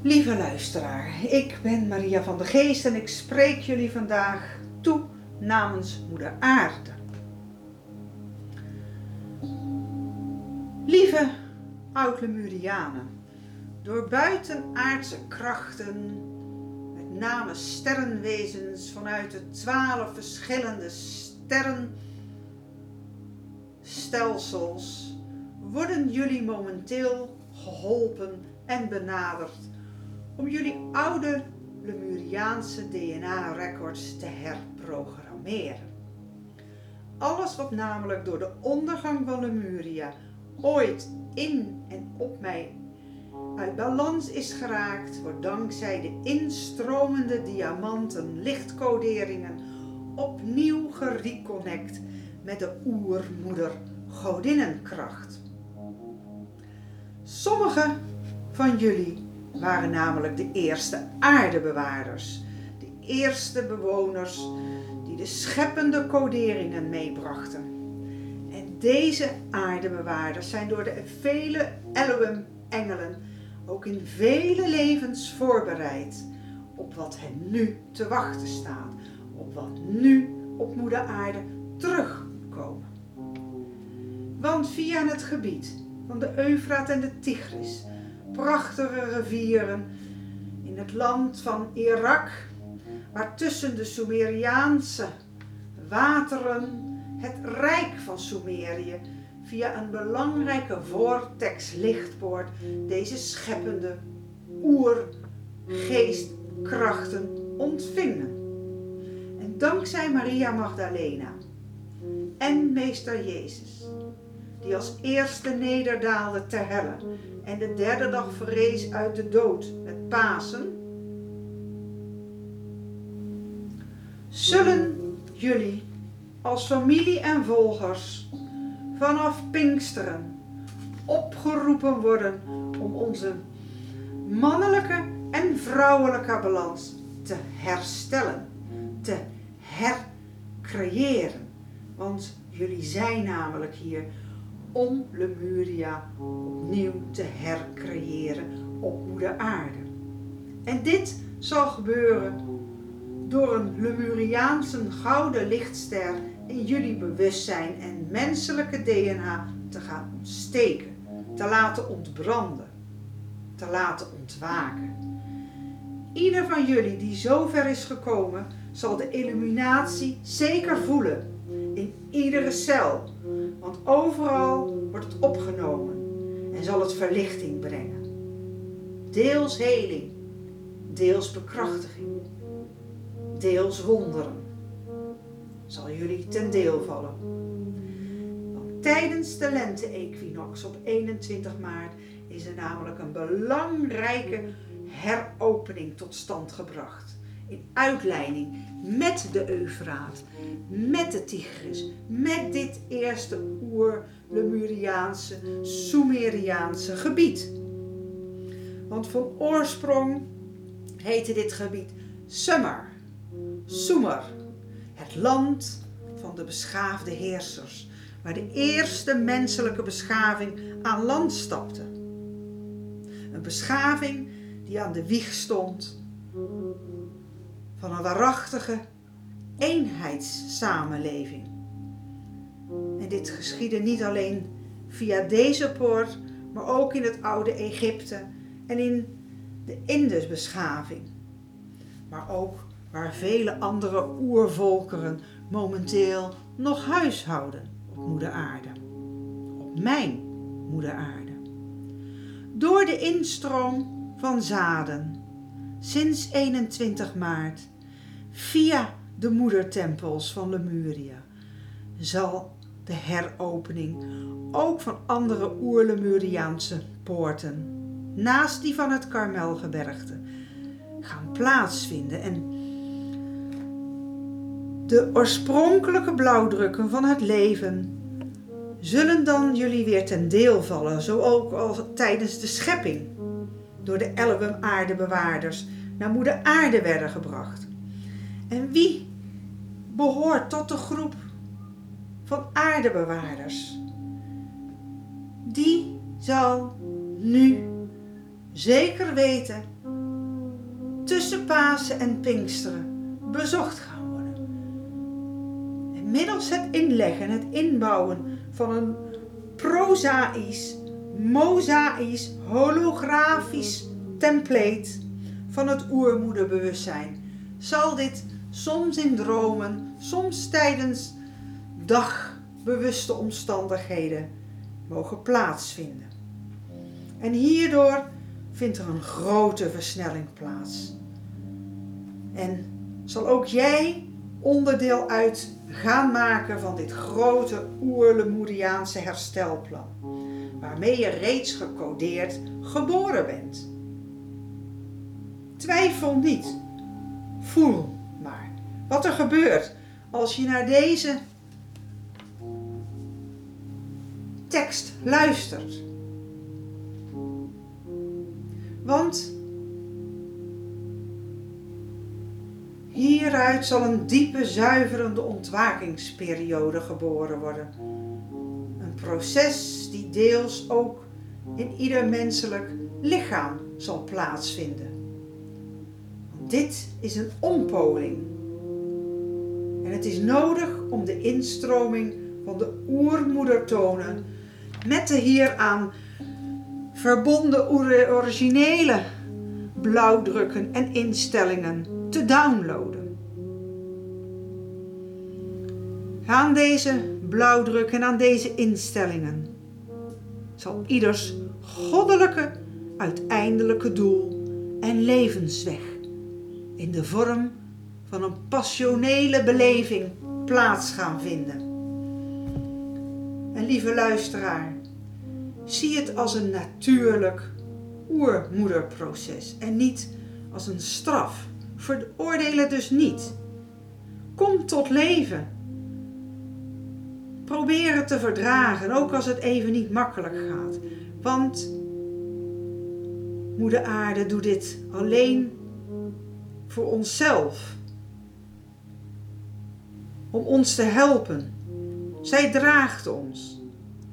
Lieve luisteraar, ik ben Maria van der Geest en ik spreek jullie vandaag toe namens Moeder Aarde. Lieve oud-Lemurianen, door buitenaardse krachten, met name sterrenwezens vanuit de 12 verschillende sterrenstelsels, worden jullie momenteel geholpen en benaderd om jullie oude Lemuriaanse DNA-records te herprogrammeren. Alles wat namelijk door de ondergang van Lemuria ooit in en op mij uit balans is geraakt, wordt dankzij de instromende diamanten lichtcoderingen opnieuw gereconnect met de oermoeder godinnenkracht. Sommigen van jullie waren namelijk de eerste aardebewaarders, de eerste bewoners die de scheppende coderingen meebrachten. En deze aardebewaarders zijn door de vele Elohim-engelen ook in vele levens voorbereid op wat hen nu te wachten staat, op wat nu op Moeder Aarde terug moet komen. Want via het gebied van de Eufraat en de Tigris, prachtige rivieren in het land van Irak, waar tussen de Sumeriaanse wateren het rijk van Sumerië via een belangrijke vortex lichtpoort deze scheppende oergeestkrachten ontvingen. En dankzij Maria Magdalena en Meester Jezus, die als eerste nederdaalde ter helle en de derde dag verrees uit de dood met Pasen, zullen jullie als familie en volgers vanaf Pinksteren opgeroepen worden om onze mannelijke en vrouwelijke balans te herstellen, te hercreëren. Want jullie zijn namelijk hier om Lemuria opnieuw te hercreëren op Moeder Aarde. En dit zal gebeuren door een Lemuriaanse gouden lichtster in jullie bewustzijn en menselijke DNA te gaan ontsteken, te laten ontbranden, te laten ontwaken. Ieder van jullie die zover is gekomen, zal de illuminatie zeker voelen in iedere cel, want overal wordt het opgenomen en zal het verlichting brengen. Deels heling, deels bekrachtiging, deels wonderen zal jullie ten deel vallen. Want tijdens de lente-equinox op 21 maart is er namelijk een belangrijke heropening tot stand gebracht. In uitleiding met de Eufraat, met de Tigris, met dit eerste oer-Lemuriaanse, Sumeriaanse gebied. Want van oorsprong heette dit gebied Sumer, het land van de beschaafde heersers, waar de eerste menselijke beschaving aan land stapte. Een beschaving die aan de wieg stond van een waarachtige eenheidssamenleving. En dit geschiedde niet alleen via deze poort, maar ook in het oude Egypte en in de Indusbeschaving. Maar ook waar vele andere oervolkeren momenteel nog huishouden op Moeder Aarde. Op mijn Moeder Aarde. Door de instroom van zaden sinds 21 maart via de moedertempels van Lemuria zal de heropening ook van andere oer-Lemuriaanse poorten naast die van het Karmelgebergte gaan plaatsvinden en de oorspronkelijke blauwdrukken van het leven zullen dan jullie weer ten deel vallen, zo ook als tijdens de schepping door de Elohim aardebewaarders naar Moeder Aarde werden gebracht. En wie behoort tot de groep van aardebewaarders? Die zal nu zeker weten tussen Pasen en Pinksteren bezocht gaan worden. En middels het inleggen en het inbouwen van een prozaïs, mozaïs, holografisch template van het oermoederbewustzijn zal dit soms in dromen, soms tijdens dagbewuste omstandigheden mogen plaatsvinden. En hierdoor vindt er een grote versnelling plaats. En zal ook jij onderdeel uit gaan maken van dit grote oer-Lemuriaanse herstelplan, waarmee je reeds gecodeerd geboren bent. Twijfel niet, voel maar wat er gebeurt als je naar deze tekst luistert. Want hieruit zal een diepe, zuiverende ontwakingsperiode geboren worden. Een proces die deels ook in ieder menselijk lichaam zal plaatsvinden. Want dit is een ompoling. En het is nodig om de instroming van de oermoedertonen met de hieraan verbonden originele blauwdrukken en instellingen te downloaden. Aan deze blauwdruk en aan deze instellingen zal ieders goddelijke uiteindelijke doel en levensweg in de vorm van een passionele beleving plaats gaan vinden. En lieve luisteraar, zie het als een natuurlijk oermoederproces en niet als een straf. Veroordeel het dus niet. Kom tot leven. Probeer het te verdragen, ook als het even niet makkelijk gaat. Want Moeder Aarde doet dit alleen voor onszelf. Om ons te helpen. Zij draagt ons.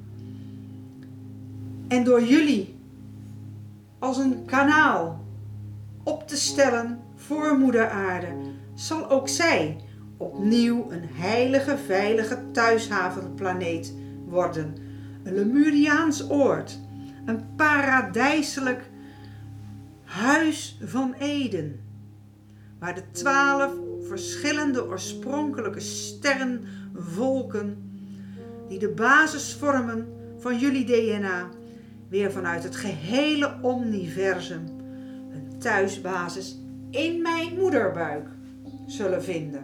En door jullie als een kanaal op te stellen voor Moeder Aarde, zal ook zij opnieuw een heilige, veilige thuishavenplaneet worden. Een Lemuriaans oord, een paradijselijk huis van Eden, waar de 12 verschillende oorspronkelijke sterrenvolken, die de basis vormen van jullie DNA, weer vanuit het gehele universum een thuisbasis in mijn moederbuik zullen vinden.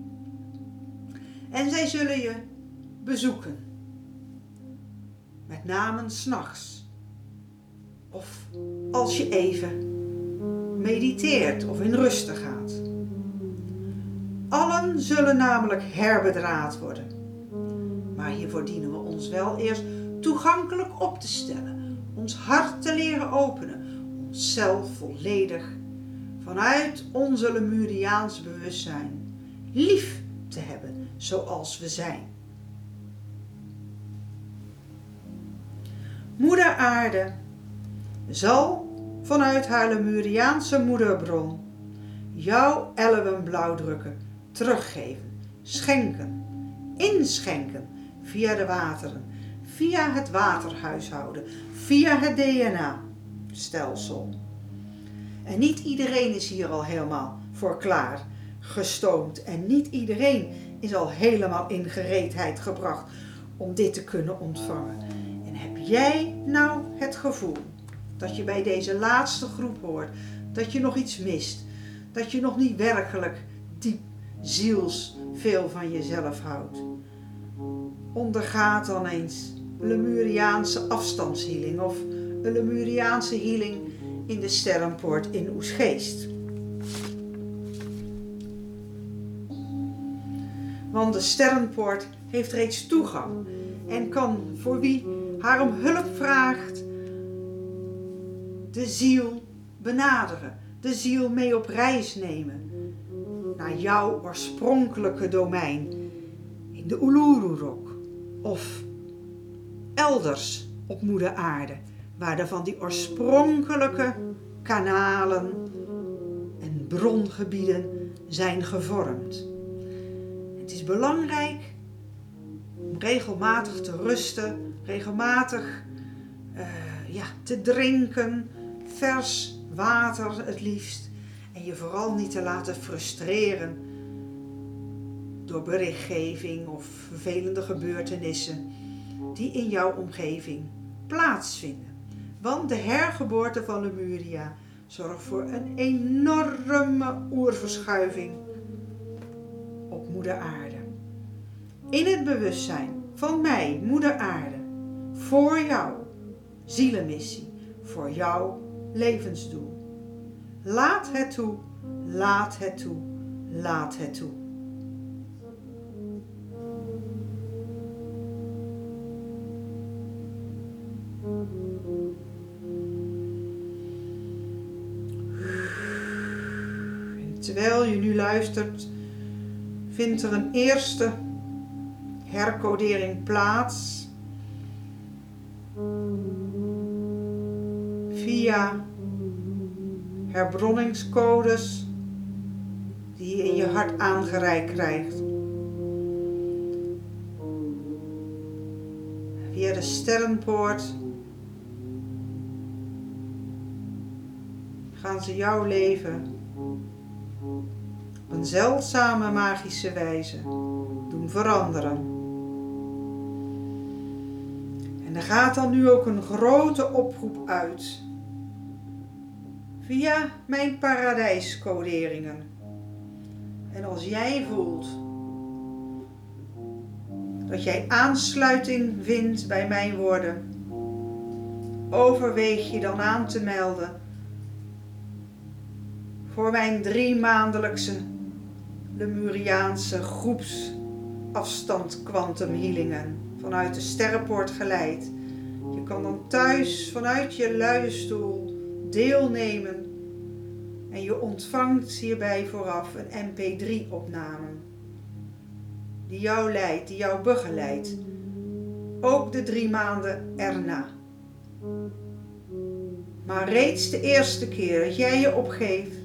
En zij zullen je bezoeken. Met name 's nachts. Of als je even mediteert of in rusten gaat. Allen zullen namelijk herbedraad worden. Maar hiervoor dienen we ons wel eerst toegankelijk op te stellen. Ons hart te leren openen. Onszelf volledig vanuit onze Lemuriaans bewustzijn lief te hebben zoals we zijn. Moeder Aarde zal vanuit haar Lemuriaanse moederbron jouw 11 blauwdrukken teruggeven, schenken, inschenken via de wateren, via het waterhuishouden, via het DNA-stelsel. En niet iedereen is hier al helemaal voor klaar gestoomd. En niet iedereen is al helemaal in gereedheid gebracht om dit te kunnen ontvangen. En heb jij nou het gevoel dat je bij deze laatste groep hoort, dat je nog iets mist, dat je nog niet werkelijk diep ziels veel van jezelf houdt? Onderga dan eens Lemuriaanse afstandshealing of een Lemuriaanse healing in de Sterrenpoort in Oesgeest. Want de Sterrenpoort heeft reeds toegang en kan voor wie haar om hulp vraagt de ziel benaderen, de ziel mee op reis nemen naar jouw oorspronkelijke domein in de Uluru-Rock of elders op Moeder Aarde, waar er van die oorspronkelijke kanalen en brongebieden zijn gevormd. Het is belangrijk om regelmatig te rusten, regelmatig te drinken, vers water het liefst. En je vooral niet te laten frustreren door berichtgeving of vervelende gebeurtenissen die in jouw omgeving plaatsvinden. Want de hergeboorte van Lemuria zorgt voor een enorme oerverschuiving op moeder aarde. In het bewustzijn van mij, moeder aarde, voor jouw zielenmissie, voor jouw levensdoel. Laat het toe, laat het toe, laat het toe. En terwijl je nu luistert, vindt er een eerste hercodering plaats via herbronningscodes die je in je hart aangereikt krijgt. Via de sterrenpoort gaan ze jouw leven op een zeldzame magische wijze doen veranderen. En er gaat dan nu ook een grote oproep uit via mijn paradijscoderingen. En als jij voelt dat jij aansluiting vindt bij mijn woorden, overweeg je dan aan te melden voor mijn 3-maandelijkse Lemuriaanse groepsafstand quantum healingen vanuit de sterrenpoort geleid. Je kan dan thuis vanuit je luie stoel deelnemen en je ontvangt hierbij vooraf een mp3-opname die jou leidt, die jou begeleidt, ook de 3 maanden erna. Maar reeds de eerste keer dat jij je opgeeft,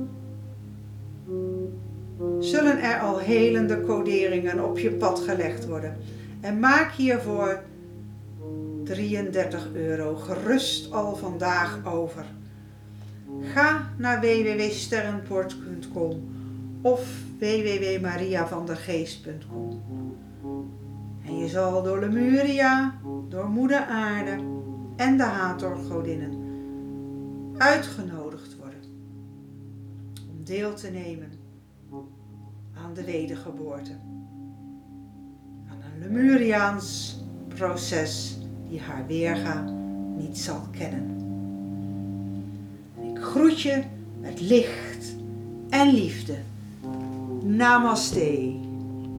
zullen er al helende coderingen op je pad gelegd worden. En maak hiervoor €33 gerust al vandaag over. Ga naar www.sterrenpoort.com of www.mariavandergeest.com. En je zal door Lemuria, door moeder aarde en de Hathor-godinnen uitgenodigd worden om deel te nemen aan de wedergeboorte. Aan een Lemuriaans proces die haar weerga niet zal kennen. Ik groet je met licht en liefde. Namaste.